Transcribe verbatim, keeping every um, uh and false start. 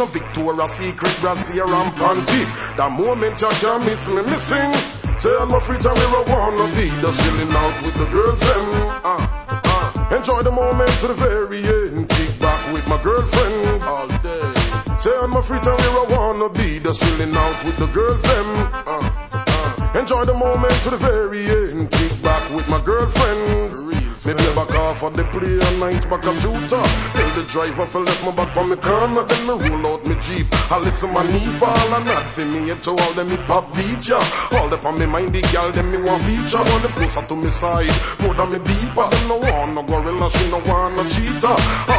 no Victoria's Secret brassiere and panty. The moment you can miss me missing. Say I'm a free time where I wanna be. Just chilling out with the girls them. Uh, uh. Enjoy the moment to the very end. Kick back with my girlfriends all day. Say I'm a free time where I wanna be. Just chilling out with the girls them. Uh, uh. Enjoy the moment to the very end. Kick back with my girlfriends. Maybe back off of the play and night back a shooter. Tell the driver to let me back on me corner. Then me roll out me Jeep. I listen my knee fall and not for me to all them hip hop beat ya. All them on me mind the girl them me want feature. Want them closer to me side more than me beeper. Them no want no gorilla, she no want no cheater.